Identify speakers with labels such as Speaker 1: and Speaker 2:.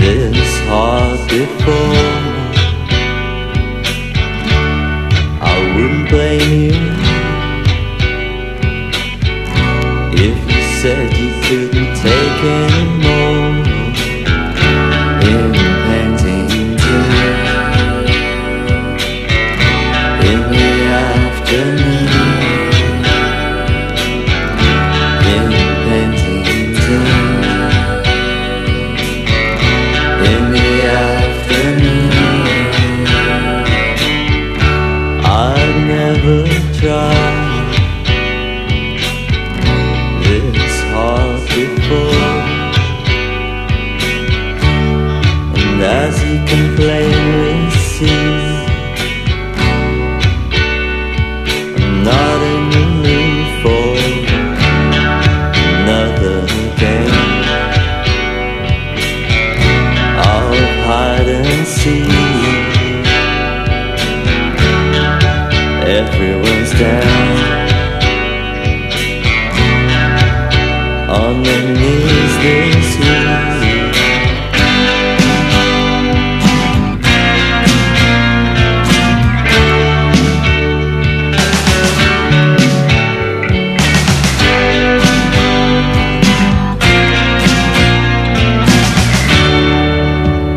Speaker 1: this hard before. I wouldn't blame you if you said you couldn't take anymore. In Pentington, in the afternoon, in Pentington, in the afternoon. I'd never tried this hard before, and as you can plainly see, I'm not in the mood for another game of hide and seek. Everyone's down on their knees this week.